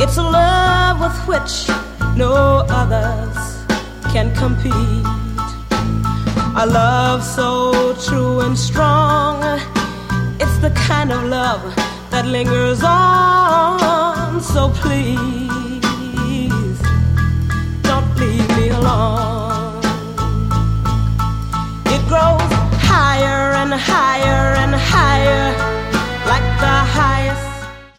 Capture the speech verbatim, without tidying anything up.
It's a love with which no others can compete. A love so true and strong. It's the kind of love that lingers on. So please, don't leave me alone. It grows higher and higher